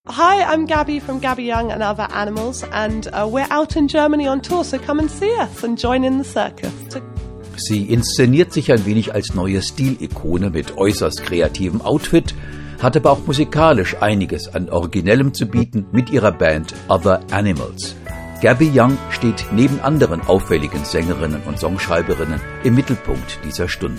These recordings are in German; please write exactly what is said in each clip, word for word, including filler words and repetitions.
Hi, I'm Gabby from Gabby Young and Other Animals, and uh, we're out in Germany on tour, so come and see us and join in the circus. Sie inszeniert sich ein wenig als neue Stilikone mit äußerst kreativem Outfit, hat aber auch musikalisch einiges an Originellem zu bieten mit ihrer Band Other Animals. Gabby Young steht neben anderen auffälligen Sängerinnen und Songschreiberinnen im Mittelpunkt dieser Stunde.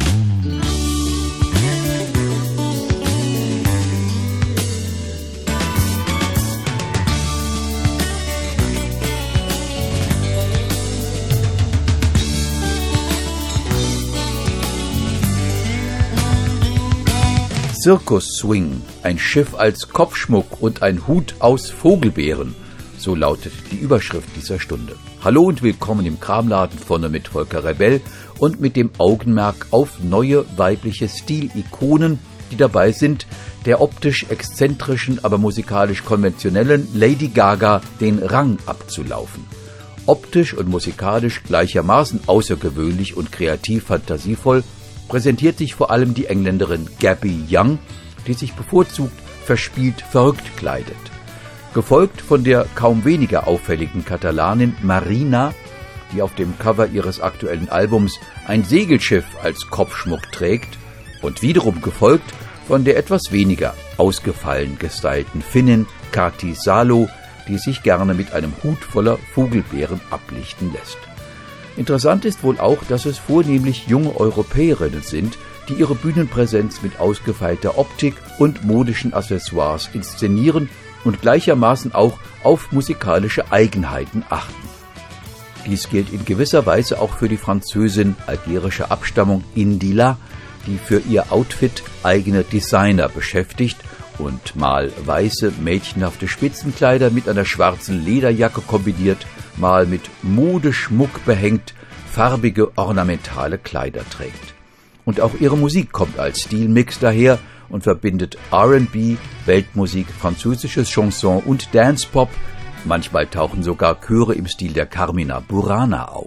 Circus Swing, ein Schiff als Kopfschmuck und ein Hut aus Vogelbeeren. So lautet die Überschrift dieser Stunde. Hallo und willkommen im Kramladen vorne mit Volker Rebell und mit dem Augenmerk auf neue weibliche Stilikonen, die dabei sind, der optisch exzentrischen, aber musikalisch konventionellen Lady Gaga den Rang abzulaufen. Optisch und musikalisch gleichermaßen außergewöhnlich und kreativ fantasievoll präsentiert sich vor allem die Engländerin Gabby Young, die sich bevorzugt verspielt verrückt kleidet. Gefolgt von der kaum weniger auffälligen Katalanin Marina, die auf dem Cover ihres aktuellen Albums ein Segelschiff als Kopfschmuck trägt, und wiederum gefolgt von der etwas weniger ausgefallen gestylten Finnin Kati Salo, die sich gerne mit einem Hut voller Vogelbeeren ablichten lässt. Interessant ist wohl auch, dass es vornehmlich junge Europäerinnen sind, die ihre Bühnenpräsenz mit ausgefeilter Optik und modischen Accessoires inszenieren und gleichermaßen auch auf musikalische Eigenheiten achten. Dies gilt in gewisser Weise auch für die Französin algerischer Abstammung Indila, die für ihr Outfit eigene Designer beschäftigt und mal weiße, mädchenhafte Spitzenkleider mit einer schwarzen Lederjacke kombiniert, mal mit Modeschmuck behängt, farbige, ornamentale Kleider trägt. Und auch ihre Musik kommt als Stilmix daher und verbindet R and B, Weltmusik, französisches Chanson und Dancepop. Manchmal tauchen sogar Chöre im Stil der Carmina Burana auf.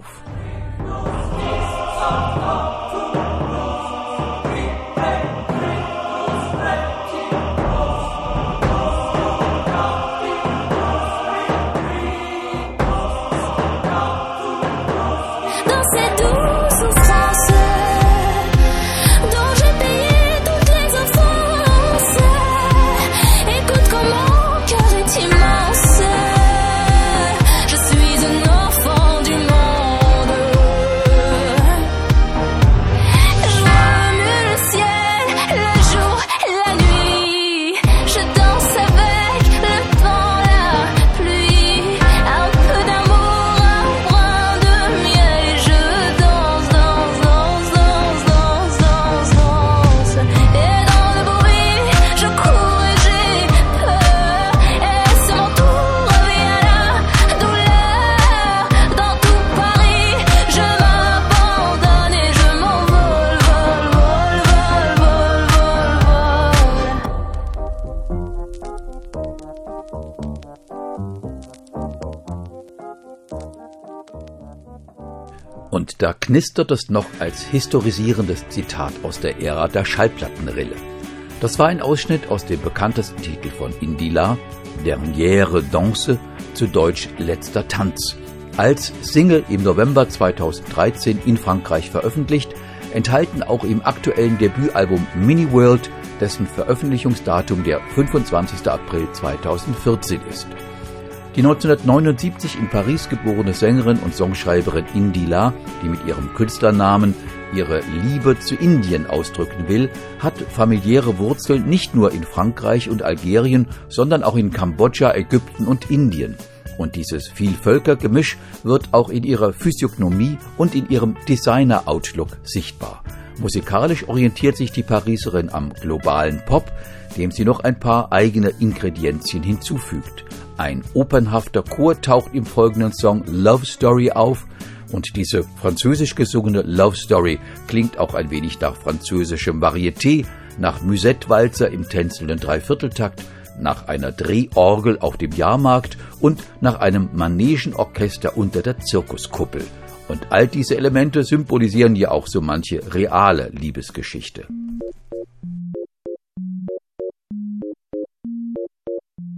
Und da knistert es noch als historisierendes Zitat aus der Ära der Schallplattenrille. Das war ein Ausschnitt aus dem bekanntesten Titel von Indila, Dernière Danse, zu Deutsch Letzter Tanz. Als Single im November zweitausenddreizehn in Frankreich veröffentlicht, enthalten auch im aktuellen Debütalbum Mini World, dessen Veröffentlichungsdatum der fünfundzwanzigster April zweitausendvierzehn ist. Die neunzehnhundertneunundsiebzig in Paris geborene Sängerin und Songschreiberin Indila, die mit ihrem Künstlernamen ihre Liebe zu Indien ausdrücken will, hat familiäre Wurzeln nicht nur in Frankreich und Algerien, sondern auch in Kambodscha, Ägypten und Indien. Und dieses Vielvölkergemisch wird auch in ihrer Physiognomie und in ihrem Designer-Outlook sichtbar. Musikalisch orientiert sich die Pariserin am globalen Pop, dem sie noch ein paar eigene Ingredienzien hinzufügt. Ein opernhafter Chor taucht im folgenden Song Love Story auf, und diese französisch gesungene Love Story klingt auch ein wenig nach französischem Varieté, nach Musette-Walzer im tänzelnden Dreivierteltakt, nach einer Drehorgel auf dem Jahrmarkt und nach einem Manegenorchester unter der Zirkuskuppel. Und all diese Elemente symbolisieren ja auch so manche reale Liebesgeschichte.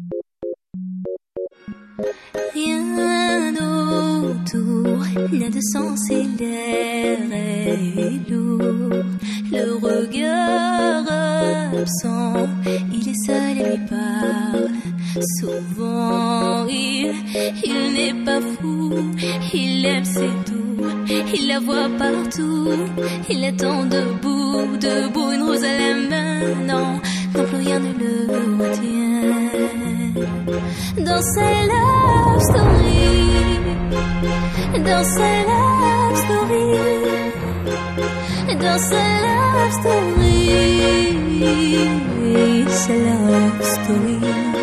Rien autour n'a de sens et l'air est lourd. Le regard absent, il est seul et lui parle. Souvent il, il n'est pas fou, il aime ses doux, il la voit partout, il attend debout, debout, une rose à la main, non, non plus rien ne le retient. Dans sa love story, dans sa love story, dans sa love story, sa love story.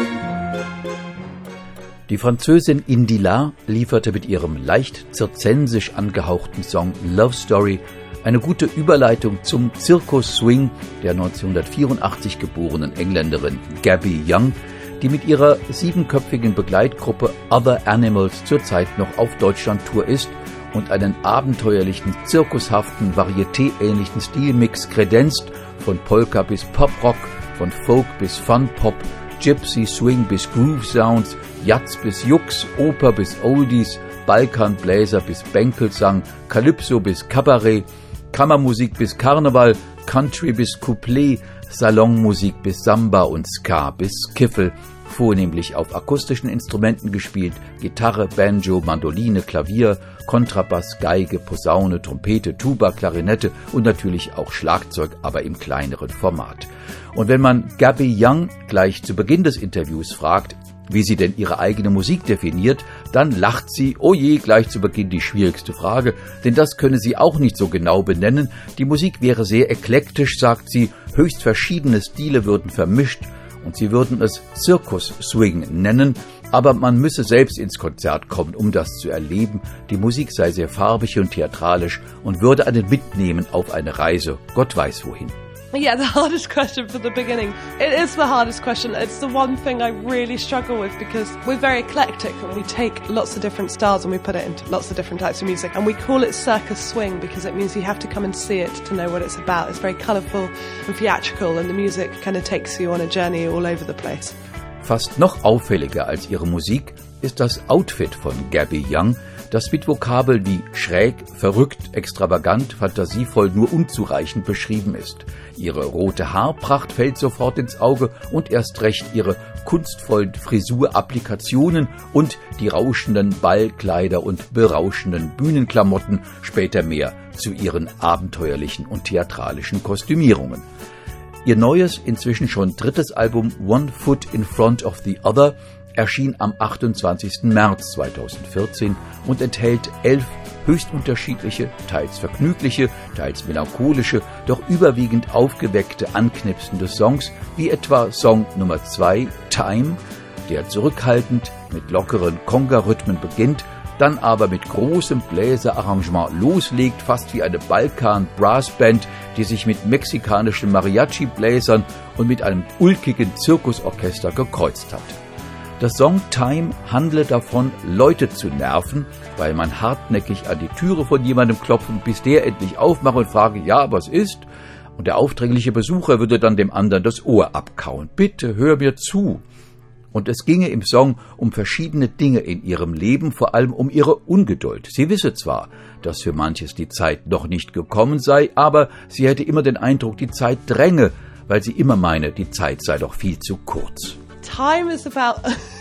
Die Französin Indila lieferte mit ihrem leicht zirzensisch angehauchten Song Love Story eine gute Überleitung zum Zirkus-Swing der neunzehnhundertvierundachtzig geborenen Engländerin Gabby Young, die mit ihrer siebenköpfigen Begleitgruppe Other Animals zurzeit noch auf Deutschland-Tour ist und einen abenteuerlichen, zirkushaften, varieté-ähnlichen Stilmix kredenzt, von Polka bis Pop-Rock, von Folk bis Fun-Pop, Gypsy, Swing bis Groove Sounds, Jazz bis Jux, Oper bis Oldies, Balkanbläser bis Bänkelsang, Calypso bis Kabarett, Kammermusik bis Karneval, Country bis Couplet, Salonmusik bis Samba und Ska bis Skiffle, vornehmlich auf akustischen Instrumenten gespielt, Gitarre, Banjo, Mandoline, Klavier, Kontrabass, Geige, Posaune, Trompete, Tuba, Klarinette und natürlich auch Schlagzeug, aber im kleineren Format. Und wenn man Gabby Young gleich zu Beginn des Interviews fragt, wie sie denn ihre eigene Musik definiert, dann lacht sie, oh je, gleich zu Beginn die schwierigste Frage, denn das könne sie auch nicht so genau benennen. Die Musik wäre sehr eklektisch, sagt sie, höchst verschiedene Stile würden vermischt und sie würden es Zirkus-Swing nennen, aber man müsse selbst ins Konzert kommen, um das zu erleben. Die Musik sei sehr farbig und theatralisch und würde einen mitnehmen auf eine Reise, Gott weiß wohin. Yeah, the hardest question for the beginning. It is the hardest question. It's the one thing I really struggle with because we're very eclectic and we take lots of different styles and we put it into lots of different types of music. And we call it circus swing because it means you have to come and see it to know what it's about. It's very colourful and theatrical and the music kind of takes you on a journey all over the place. Fast noch auffälliger als ihre Musik ist das Outfit von Gabby Young, das mit Vokabeln wie schräg, verrückt, extravagant, fantasievoll nur unzureichend beschrieben ist. Ihre rote Haarpracht fällt sofort ins Auge und erst recht ihre kunstvollen Frisurapplikationen und die rauschenden Ballkleider und berauschenden Bühnenklamotten, später mehr zu ihren abenteuerlichen und theatralischen Kostümierungen. Ihr neues, inzwischen schon drittes Album One Foot in Front of the Other erschien am achtundzwanzigsten März zweitausendvierzehn und enthält elf höchst unterschiedliche, teils vergnügliche, teils melancholische, doch überwiegend aufgeweckte, anknipsende Songs, wie etwa Song Nummer zwei, Time, der zurückhaltend mit lockeren Conga-Rhythmen beginnt, dann aber mit großem Bläserarrangement loslegt, fast wie eine Balkan-Brassband, die sich mit mexikanischen Mariachi-Bläsern und mit einem ulkigen Zirkusorchester gekreuzt hat. Das Song Time handle davon, Leute zu nerven, weil man hartnäckig an die Türe von jemandem klopfen, bis der endlich aufmacht und frage, ja, was ist? Und der aufdringliche Besucher würde dann dem anderen das Ohr abkauen. Bitte, hör mir zu. Und es ginge im Song um verschiedene Dinge in ihrem Leben, vor allem um ihre Ungeduld. Sie wisse zwar, dass für manches die Zeit noch nicht gekommen sei, aber sie hätte immer den Eindruck, die Zeit dränge, weil sie immer meine, die Zeit sei doch viel zu kurz. Time is about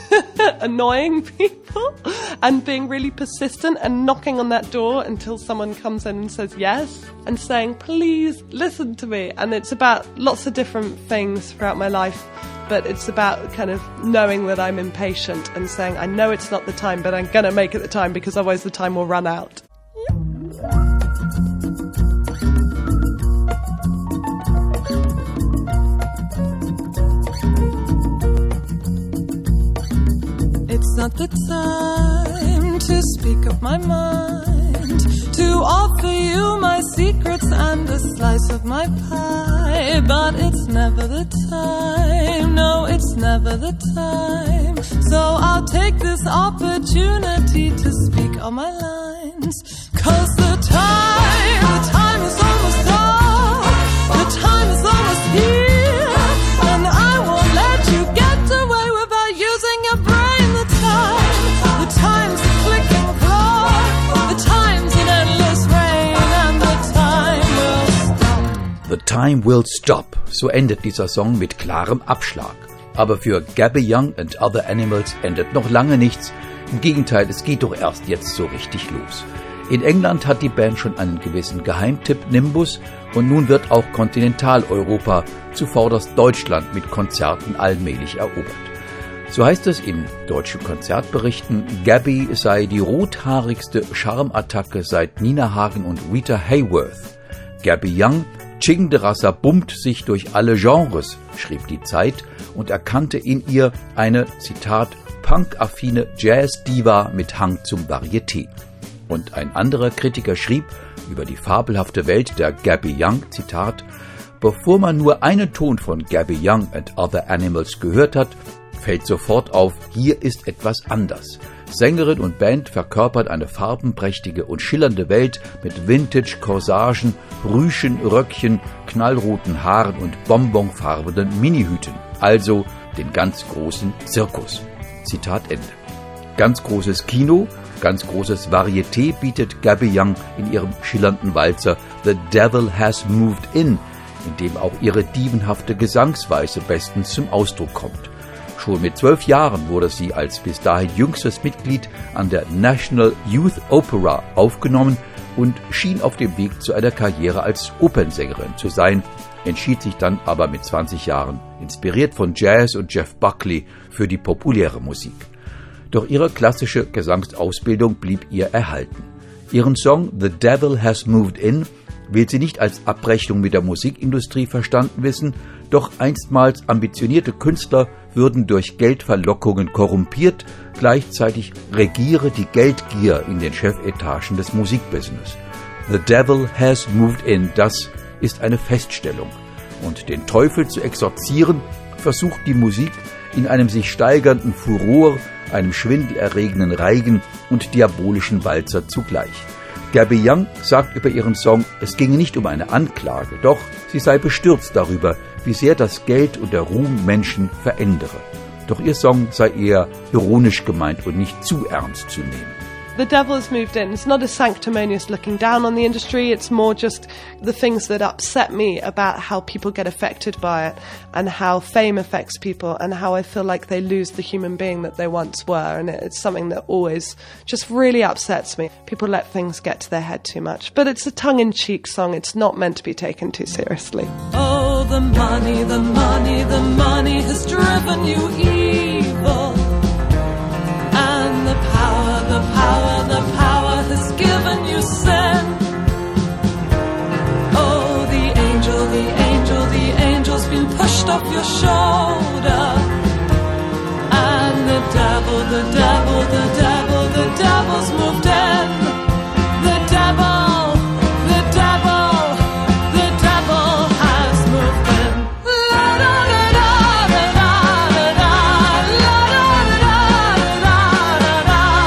annoying people and being really persistent and knocking on that door until someone comes in and says yes and saying, please listen to me. And it's about lots of different things throughout my life, but it's about kind of knowing that I'm impatient and saying, I know it's not the time, but I'm going to make it the time because otherwise the time will run out. It's not the time to speak of my mind, to offer you my secrets and a slice of my pie, but it's never the time, no, it's never the time, so I'll take this opportunity to speak on my lines, 'cause the time, the time is almost up, the time is almost here, and I won't let you get away without using your brain. The time Time Will Stop. So endet dieser Song mit klarem Abschlag. Aber für Gabby Young and Other Animals endet noch lange nichts. Im Gegenteil, es geht doch erst jetzt so richtig los. In England hat die Band schon einen gewissen Geheimtipp-Nimbus und nun wird auch Kontinentaleuropa, zuvorderst Deutschland, mit Konzerten allmählich erobert. So heißt es in deutschen Konzertberichten, Gabby sei die rothaarigste Charmattacke seit Nina Hagen und Rita Hayworth. Gabby Young, Chingderasser, bummt sich durch alle Genres, schrieb die Zeit und erkannte in ihr eine, Zitat, punk-affine Jazz-Diva mit Hang zum Varieté. Und ein anderer Kritiker schrieb über die fabelhafte Welt der Gabby Young, Zitat, bevor man nur einen Ton von Gabby Young and Other Animals gehört hat, fällt sofort auf, hier ist etwas anders. Sängerin und Band verkörpert eine farbenprächtige und schillernde Welt mit Vintage-Corsagen, Rüschen, Röckchen, knallroten Haaren und bonbonfarbenen Minihüten, also den ganz großen Zirkus. Zitat Ende. Ganz großes Kino, ganz großes Varieté bietet Gabby Young in ihrem schillernden Walzer The Devil Has Moved In, in dem auch ihre dievenhafte Gesangsweise bestens zum Ausdruck kommt. Schon mit zwölf Jahren wurde sie als bis dahin jüngstes Mitglied an der National Youth Opera aufgenommen und schien auf dem Weg zu einer Karriere als Opernsängerin zu sein, entschied sich dann aber mit zwanzig Jahren, inspiriert von Jazz und Jeff Buckley, für die populäre Musik. Doch ihre klassische Gesangsausbildung blieb ihr erhalten. Ihren Song The Devil Has Moved In will sie nicht als Abrechnung mit der Musikindustrie verstanden wissen, doch einstmals ambitionierte Künstler würden durch Geldverlockungen korrumpiert, gleichzeitig regiere die Geldgier in den Chefetagen des Musikbusiness. The Devil Has Moved In, das ist eine Feststellung. Und den Teufel zu exorzieren, versucht die Musik in einem sich steigernden Furor, einem schwindelerregenden Reigen und diabolischen Walzer zugleich. Gabby Young sagt über ihren Song, es ginge nicht um eine Anklage, doch sie sei bestürzt darüber, wie sehr das Geld und der Ruhm Menschen verändere. Doch ihr Song sei eher ironisch gemeint und nicht zu ernst zu nehmen. The devil has moved in. It's not a sanctimonious looking down on the industry. It's more just the things that upset me about how people get affected by it and how fame affects people and how I feel like they lose the human being that they once were. And it's something that always just really upsets me. People let things get to their head too much. But it's a tongue-in-cheek song. It's not meant to be taken too seriously. Oh, the money, the money, the money has driven you evil. And the power, the power, the power has given you sin. Oh, the angel, the angel, the angel's been pushed off your shoulder. And the devil, the devil, the devil, the devil's moved in. The devil, the devil, the devil has moved in. La da da da da da da la da da da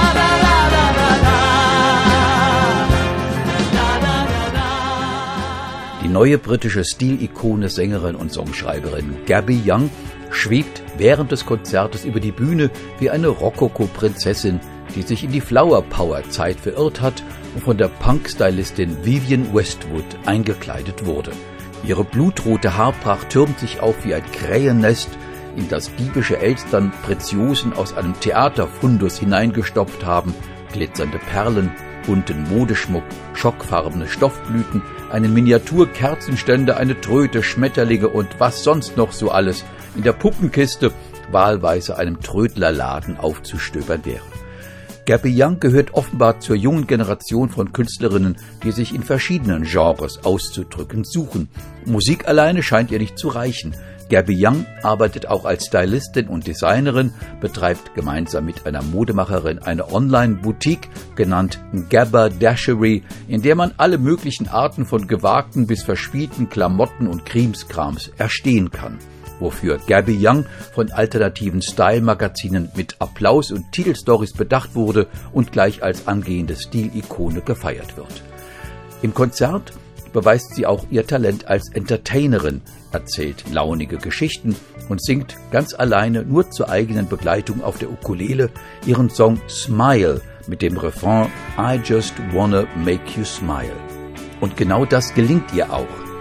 da da. Die neue britische Stilikone, Sängerin und Songschreiberin Gabby Young schwebt während des Konzertes über die Bühne wie eine Rokoko-Prinzessin, die sich in die Flower-Power-Zeit verirrt hat und von der Punk-Stylistin Vivienne Westwood eingekleidet wurde. Ihre blutrote Haarpracht türmt sich auf wie ein Krähennest, in das diebische Elstern Preziosen aus einem Theaterfundus hineingestopft haben, glitzernde Perlen, bunten Modeschmuck, schockfarbene Stoffblüten, einen Miniaturkerzenständer, eine Tröte, Schmetterlinge und was sonst noch so alles in der Puppenkiste wahlweise einem Trödlerladen aufzustöbern wäre. Gabby Young gehört offenbar zur jungen Generation von Künstlerinnen, die sich in verschiedenen Genres auszudrücken suchen. Musik alleine scheint ihr nicht zu reichen. Gabby Young arbeitet auch als Stylistin und Designerin, betreibt gemeinsam mit einer Modemacherin eine Online-Boutique, genannt Gabberdashery, in der man alle möglichen Arten von gewagten bis verspielten Klamotten und Krimskrams erstehen kann, wofür Gabby Young von alternativen Style-Magazinen mit Applaus und Titelstories bedacht wurde und gleich als angehende Stilikone gefeiert wird. Im Konzert beweist sie auch ihr Talent als Entertainerin, erzählt launige Geschichten und singt ganz alleine nur zur eigenen Begleitung auf der Ukulele ihren Song Smile mit dem Refrain I just wanna make you smile. Und genau das gelingt ihr auch.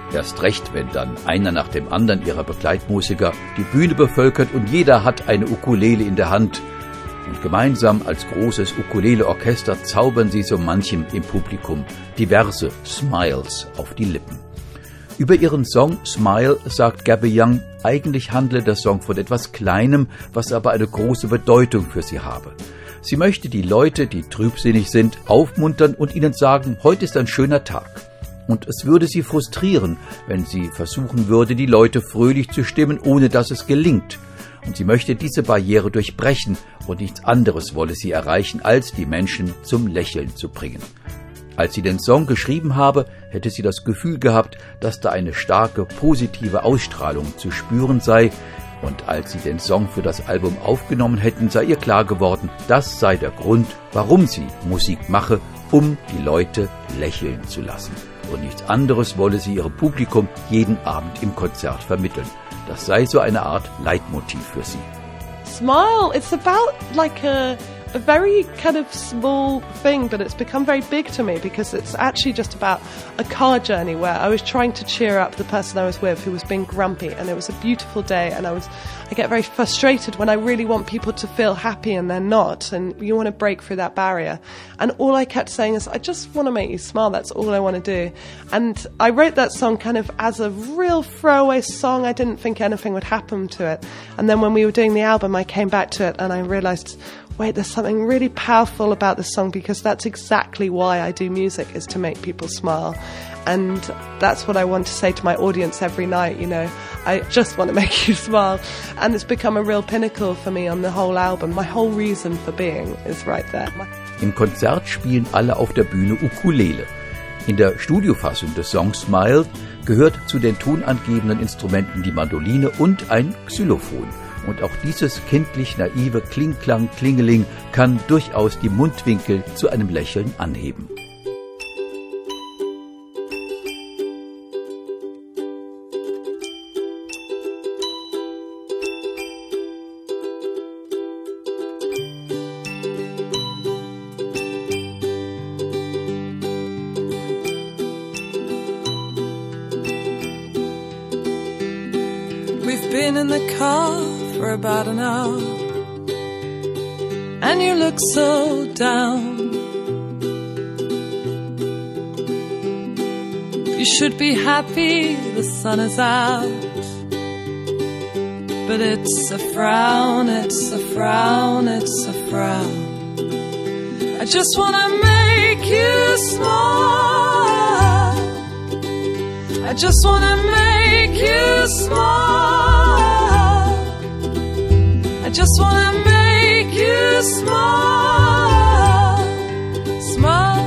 Erst recht, wenn dann einer nach dem anderen ihrer Begleitmusiker die Bühne bevölkert und jeder hat eine Ukulele in der Hand. Und gemeinsam als großes Ukulele-Orchester zaubern sie so manchem im Publikum diverse Smiles auf die Lippen. Über ihren Song Smile sagt Gabby Young, eigentlich handle der Song von etwas Kleinem, was aber eine große Bedeutung für sie habe. Sie möchte die Leute, die trübsinnig sind, aufmuntern und ihnen sagen, heute ist ein schöner Tag. Und es würde sie frustrieren, wenn sie versuchen würde, die Leute fröhlich zu stimmen, ohne dass es gelingt. Und sie möchte diese Barriere durchbrechen und nichts anderes wolle sie erreichen, als die Menschen zum Lächeln zu bringen. Als sie den Song geschrieben habe, hätte sie das Gefühl gehabt, dass da eine starke, positive Ausstrahlung zu spüren sei. Und als sie den Song für das Album aufgenommen hätten, sei ihr klar geworden, das sei der Grund, warum sie Musik mache, um die Leute lächeln zu lassen. Und nichts anderes wolle sie ihrem Publikum jeden Abend im Konzert vermitteln. Das sei so eine Art Leitmotiv für sie. Smile, it's about like a, a very kind of small thing, but it's become very big to me because it's actually just about a car journey where I was trying to cheer up the person I was with who was being grumpy, and it was a beautiful day, and I was I get very frustrated when I really want people to feel happy and they're not, and you want to break through that barrier. And all I kept saying is, I just want to make you smile, that's all I want to do. And I wrote that song kind of as a real throwaway song. I didn't think anything would happen to it. And then when we were doing the album, I came back to it and I realized, wait, there's something really powerful about this song, because that's exactly why I do music, is to make people smile. And that's what I want to say to my audience every night, you know. I just want to make you smile. And it's become a real pinnacle for me on the whole album. My whole reason for being is right there. Im Konzert spielen alle auf der Bühne Ukulele. In der Studiofassung des Songs Smile gehört zu den tonangebenden Instrumenten die Mandoline und ein Xylophon. Und auch dieses kindlich naive Kling-Klang-Klingeling kann durchaus die Mundwinkel zu einem Lächeln anheben. We've been in the car for about an hour, and you look so down. You should be happy the sun is out, but it's a frown, it's a frown, it's a frown. I just wanna make you smile, I just wanna make you smile, I just wanna make you smile, smile.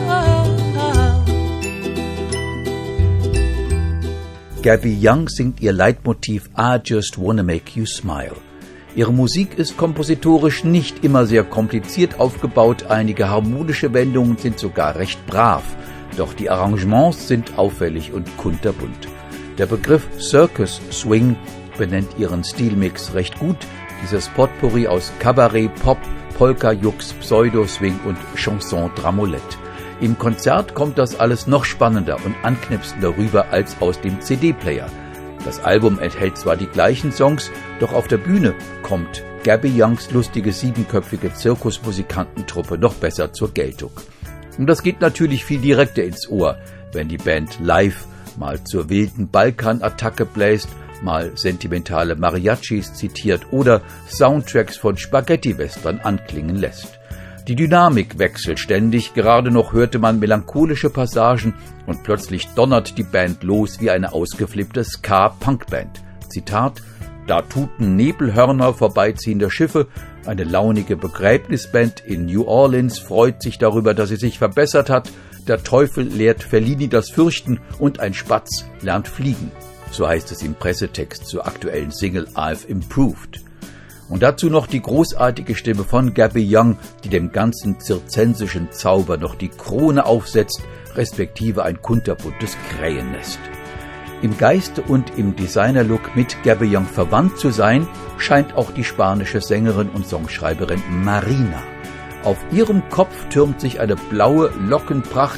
Gabby Young singt ihr Leitmotiv I Just Wanna Make You Smile. Ihre Musik ist kompositorisch nicht immer sehr kompliziert aufgebaut, einige harmonische Wendungen sind sogar recht brav, doch die Arrangements sind auffällig und kunterbunt. Der Begriff Circus Swing benennt ihren Stilmix recht gut, dieses Potpourri aus Kabarett, Pop, Polka, Jux, Pseudo-Swing und Chanson Dramolette. Im Konzert kommt das alles noch spannender und anknipsender rüber als aus dem C D-Player. Das Album enthält zwar die gleichen Songs, doch auf der Bühne kommt Gabby Youngs lustige siebenköpfige Zirkusmusikantentruppe noch besser zur Geltung. Und das geht natürlich viel direkter ins Ohr, wenn die Band live mal zur wilden Balkanattacke bläst, mal sentimentale Mariachis zitiert oder Soundtracks von Spaghetti-Western anklingen lässt. Die Dynamik wechselt ständig, gerade noch hörte man melancholische Passagen und plötzlich donnert die Band los wie eine ausgeflippte Ska-Punkband. Zitat: Da tuten Nebelhörner vorbeiziehender Schiffe, eine launige Begräbnisband in New Orleans freut sich darüber, dass sie sich verbessert hat, der Teufel lehrt Fellini das Fürchten und ein Spatz lernt fliegen. So heißt es im Pressetext zur aktuellen Single I've Improved. Und dazu noch die großartige Stimme von Gabby Young, die dem ganzen zirzensischen Zauber noch die Krone aufsetzt, respektive ein kunterbuntes Krähennest. Im Geiste und im Designerlook mit Gabby Young verwandt zu sein, scheint auch die spanische Sängerin und Songschreiberin Marina. Auf ihrem Kopf türmt sich eine blaue Lockenpracht,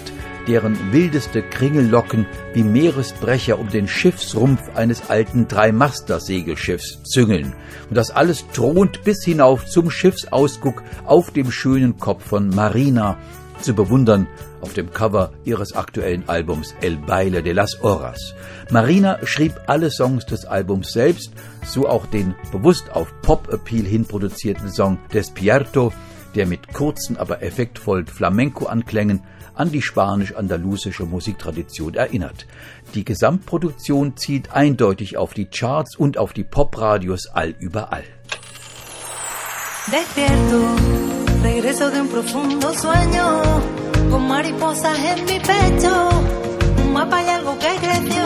deren wildeste Kringellocken wie Meeresbrecher um den Schiffsrumpf eines alten Dreimaster-Segelschiffs züngeln. Und das alles thront bis hinauf zum Schiffsausguck auf dem schönen Kopf von Marina, zu bewundern auf dem Cover ihres aktuellen Albums El Baile de las Horas. Marina schrieb alle Songs des Albums selbst, so auch den bewusst auf Pop-Appeal hin produzierten Song Despierto, der mit kurzen, aber effektvollen Flamenco-Anklängen an die spanisch-andalusische Musiktradition erinnert. Die Gesamtproduktion zielt eindeutig auf die Charts und auf die Popradios allüberall. Despierto, regreso de un profundo sueño, con mariposas en mi pecho, un mapa y algo que creció.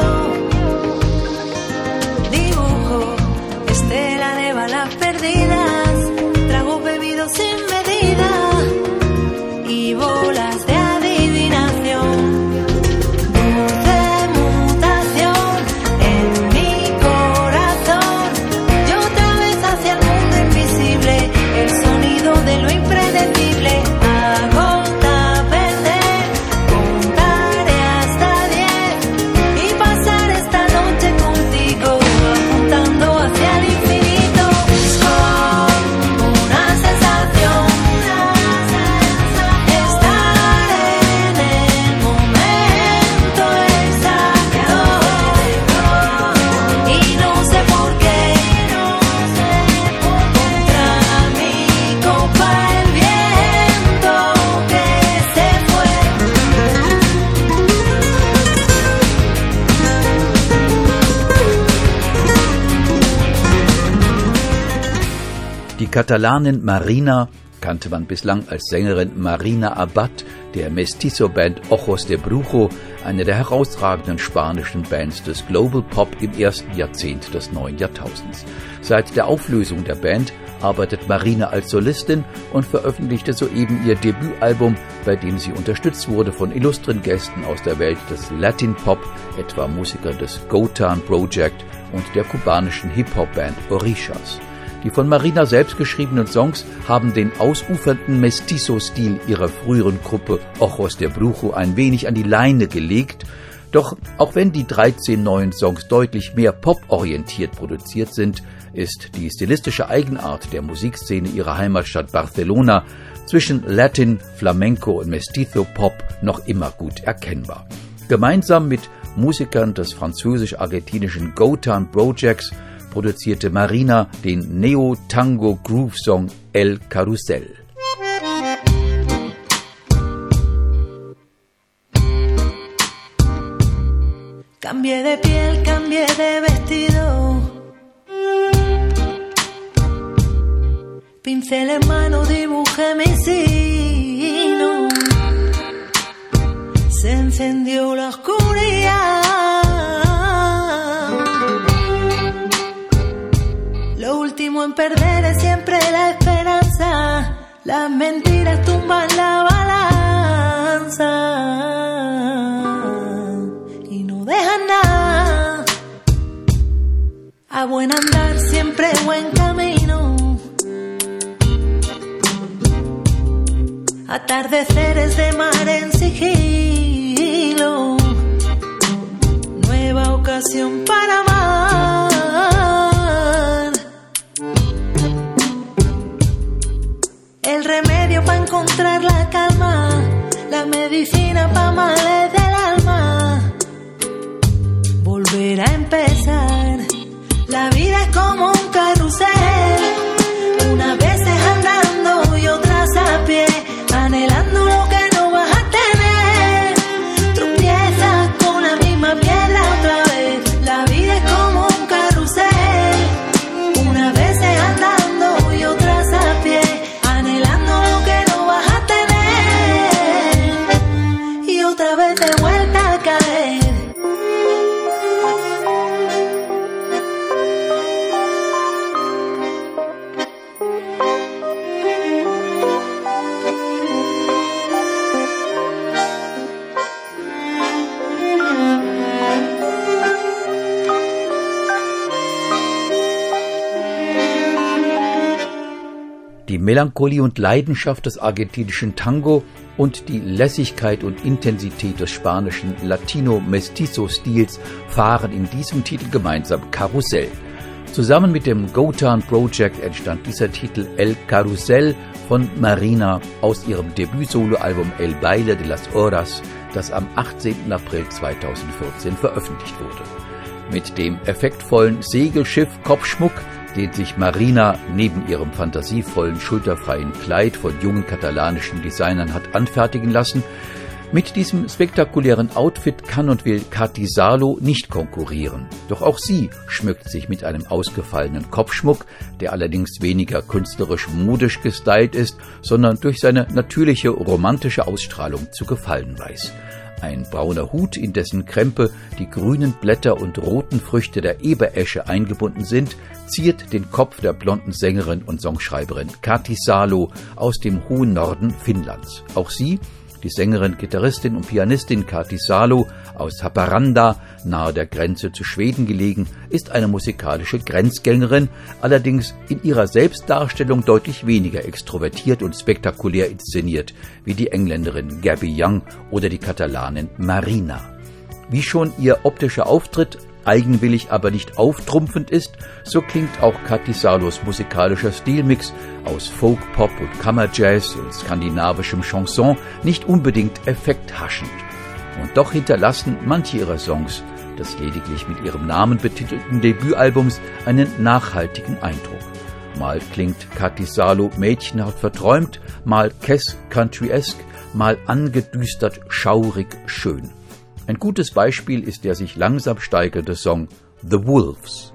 Dibujo, estela de balas perdidas, tragos bebidos sin medida y bolas de adivinación. Dulce mutación en mi corazón, yo otra vez hacia el mundo invisible, el sonido de lo impredecible. Agota perder, contaré hasta diez y pasar esta noche contigo, apuntando hacia el infinito. Es como una sensación, estar en el momento exacto, y no sé por qué, contra mi copa el viento que se fue. Die Katalanin Marina kannte man bislang als Sängerin Marina Abad der Mestizo-Band Ojos de Brujo, eine der herausragenden spanischen Bands des Global Pop im ersten Jahrzehnt des neuen Jahrtausends. Seit der Auflösung der Band arbeitet Marina als Solistin und veröffentlichte soeben ihr Debütalbum, bei dem sie unterstützt wurde von illustren Gästen aus der Welt des Latin Pop, etwa Musiker des Gotan Project und der kubanischen Hip-Hop-Band Orishas. Die von Marina selbst geschriebenen Songs haben den ausufernden Mestizo-Stil ihrer früheren Gruppe Ojos de Brujo ein wenig an die Leine gelegt. Doch auch wenn die dreizehn neuen Songs deutlich mehr pop-orientiert produziert sind, ist die stilistische Eigenart der Musikszene ihrer Heimatstadt Barcelona zwischen Latin, Flamenco und Mestizo-Pop noch immer gut erkennbar. Gemeinsam mit Musikern des französisch-argentinischen Gotan Projects produzierte Marina den Neo-Tango-Groove-Song El Carrusel. Cambié de piel, cambié de vestido, pincel en mano, dibujé mi sino, se encendió la oscuridad. Lo último en perder es siempre la esperanza, las mentiras tumban la balanza y no dejan nada. A buen andar siempre buen camino, atardeceres de mar en sigilo, nueva ocasión para amar. El remedio para encontrar la calma, la medicina para males del alma. Volver a empezar, la vida es como un carrusel, unas veces andando y otras a pie, anhelando lo que no vas a tener. Tropiezas con la misma piedra otra vez, la vida es como un carrusel, unas veces andando y otras a pie, anhelando lo que no vas a tener, y otra vez de vuelta a caer. Die Melancholie und Leidenschaft des argentinischen Tango und die Lässigkeit und Intensität des spanischen Latino-Mestizo-Stils fahren in diesem Titel gemeinsam Karussell. Zusammen mit dem Gotan Project entstand dieser Titel El Carrusel von Marina aus ihrem Debüt-Soloalbum El Baile de las Horas, das am achtzehnten April zweitausendvierzehn veröffentlicht wurde. Mit dem effektvollen Segelschiff-Kopfschmuck, den sich Marina neben ihrem fantasievollen, schulterfreien Kleid von jungen katalanischen Designern hat anfertigen lassen, mit diesem spektakulären Outfit kann und will Katy Salo nicht konkurrieren. Doch auch sie schmückt sich mit einem ausgefallenen Kopfschmuck, der allerdings weniger künstlerisch modisch gestylt ist, sondern durch seine natürliche romantische Ausstrahlung zu gefallen weiß. Ein brauner Hut, in dessen Krempe die grünen Blätter und roten Früchte der Eberesche eingebunden sind, ziert den Kopf der blonden Sängerin und Songschreiberin Katy Salo aus dem hohen Norden Finnlands. Auch sie, die Sängerin, Gitarristin und Pianistin Katy Salo aus Haparanda, nahe der Grenze zu Schweden gelegen, ist eine musikalische Grenzgängerin, allerdings in ihrer Selbstdarstellung deutlich weniger extrovertiert und spektakulär inszeniert wie die Engländerin Gabby Young oder die Katalanin Marina. Wie schon ihr optischer Auftritt eigenwillig, aber nicht auftrumpfend ist, so klingt auch Katy Salos musikalischer Stilmix aus Folk, Pop und Kammerjazz und skandinavischem Chanson nicht unbedingt effekthaschend. Und doch hinterlassen manche ihrer Songs, des lediglich mit ihrem Namen betitelten Debütalbums, einen nachhaltigen Eindruck. Mal klingt Katy Salo mädchenhaft verträumt, mal Cass Country-esque, mal angedüstert schaurig schön. Ein gutes Beispiel ist der sich langsam steigernde Song The Wolves.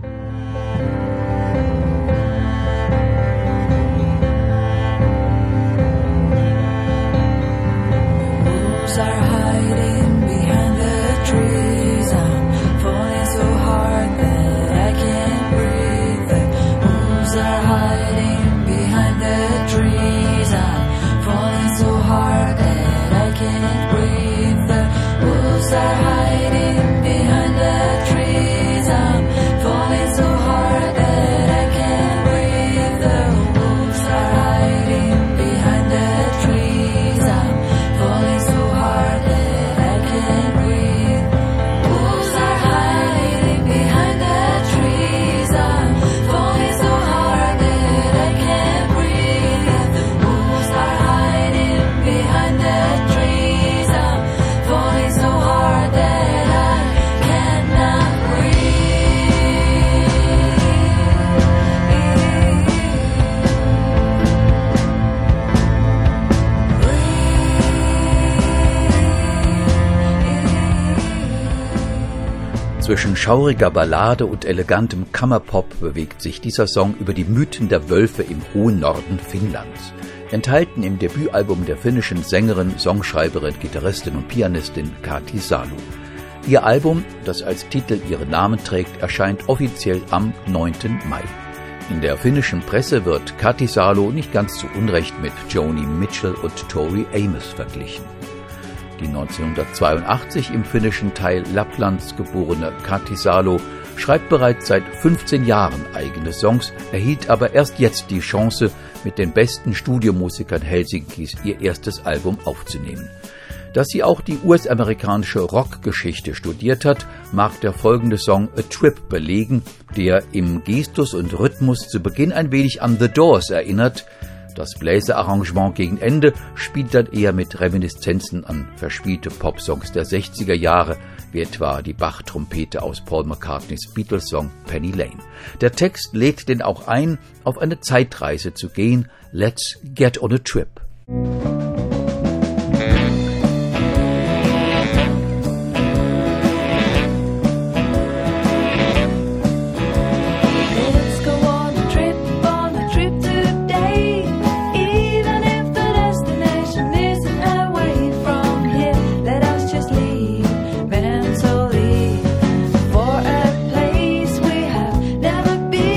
Zwischen schauriger Ballade und elegantem Kammerpop bewegt sich dieser Song über die Mythen der Wölfe im hohen Norden Finnlands. Enthalten im Debütalbum der finnischen Sängerin, Songschreiberin, Gitarristin und Pianistin Katy Salo. Ihr Album, das als Titel ihren Namen trägt, erscheint offiziell am neunten Mai. In der finnischen Presse wird Katy Salo nicht ganz zu Unrecht mit Joni Mitchell und Tori Amos verglichen. Die neunzehnhundertzweiundachtzig im finnischen Teil Lapplands geborene Katy Salo schreibt bereits seit fünfzehn Jahren eigene Songs, erhielt aber erst jetzt die Chance, mit den besten Studiomusikern Helsinkis ihr erstes Album aufzunehmen. Dass sie auch die U S-amerikanische Rockgeschichte studiert hat, mag der folgende Song A Trip belegen, der im Gestus und Rhythmus zu Beginn ein wenig an The Doors erinnert. Das Bläserarrangement gegen Ende spielt dann eher mit Reminiszenzen an verspielte Popsongs der sechziger Jahre, wie etwa die Bach-Trompete aus Paul McCartneys Beatles-Song Penny Lane. Der Text lädt den auch ein, auf eine Zeitreise zu gehen. Let's get on a trip.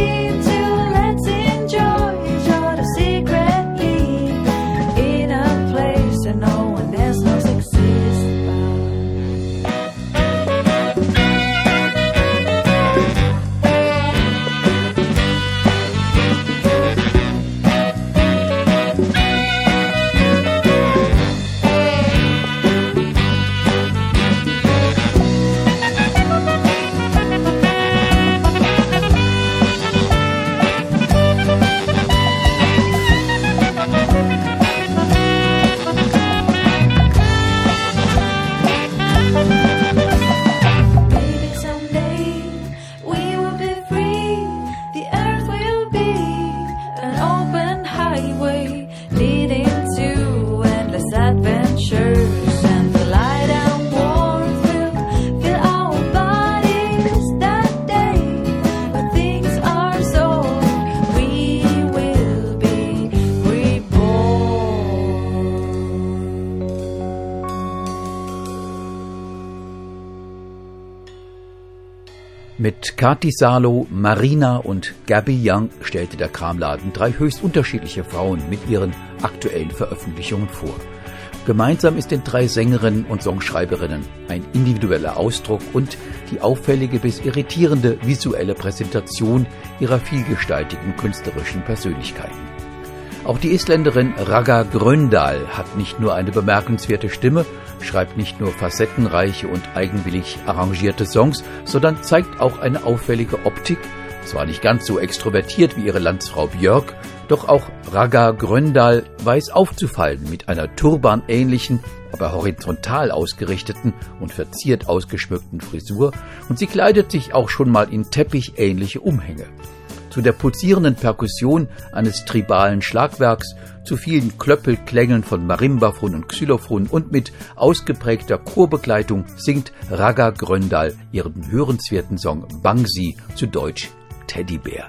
Secretly in a Mit Kati Salo, Marina und Gabby Young stellte der Kramladen drei höchst unterschiedliche Frauen mit ihren aktuellen Veröffentlichungen vor. Gemeinsam ist den drei Sängerinnen und Songschreiberinnen ein individueller Ausdruck und die auffällige bis irritierende visuelle Präsentation ihrer vielgestaltigen künstlerischen Persönlichkeiten. Auch die Isländerin Ragga Gröndal hat nicht nur eine bemerkenswerte Stimme, schreibt nicht nur facettenreiche und eigenwillig arrangierte Songs, sondern zeigt auch eine auffällige Optik, zwar nicht ganz so extrovertiert wie ihre Landsfrau Björk, doch auch Ragga Gröndal weiß aufzufallen mit einer turbanähnlichen, aber horizontal ausgerichteten und verziert ausgeschmückten Frisur, und sie kleidet sich auch schon mal in teppichähnliche Umhänge. Zu der pulsierenden Perkussion eines tribalen Schlagwerks, zu vielen Klöppelklängen von Marimbafon und Xylophon und mit ausgeprägter Chorbegleitung singt Ragga Gröndal ihren hörenswerten Song Bangsi, zu Deutsch Teddybär.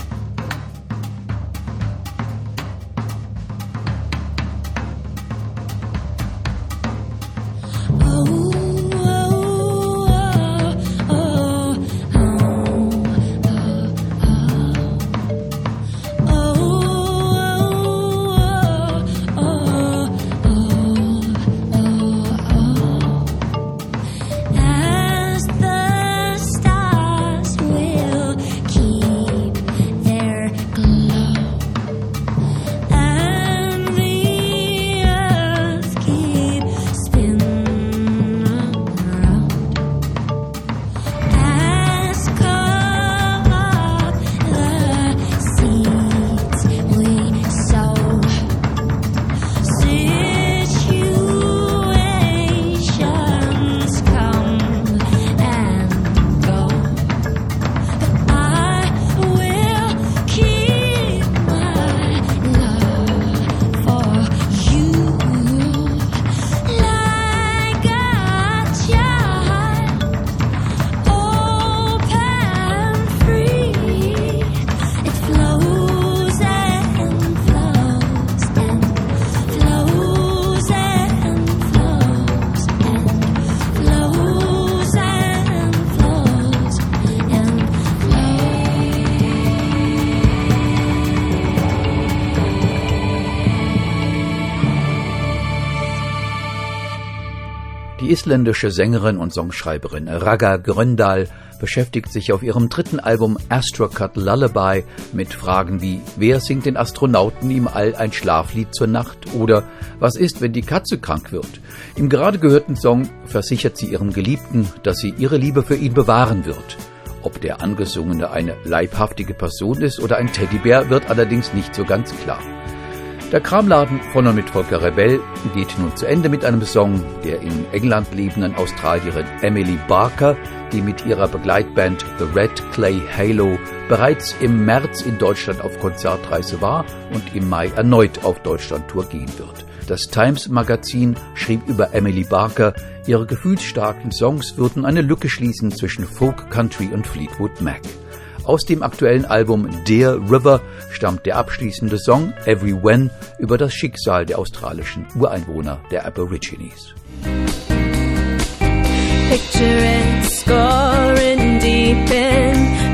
Die isländische Sängerin und Songschreiberin Ragga Gröndal beschäftigt sich auf ihrem dritten Album Astrocut Lullaby mit Fragen wie: Wer singt den Astronauten im All ein Schlaflied zur Nacht? Oder was ist, wenn die Katze krank wird? Im gerade gehörten Song versichert sie ihrem Geliebten, dass sie ihre Liebe für ihn bewahren wird. Ob der Angesungene eine leibhaftige Person ist oder ein Teddybär, wird allerdings nicht so ganz klar. Der Kramladen von und mit Volker Rebell geht nun zu Ende mit einem Song der in England lebenden Australierin Emily Barker, die mit ihrer Begleitband The Red Clay Halo bereits im März in Deutschland auf Konzertreise war und im Mai erneut auf Deutschlandtour gehen wird. Das Times-Magazin schrieb über Emily Barker, ihre gefühlsstarken Songs würden eine Lücke schließen zwischen Folk, Country und Fleetwood Mac. Aus dem aktuellen Album Deer River stammt der abschließende Song Every When über das Schicksal der australischen Ureinwohner der Aborigines. Picture it scoring deep in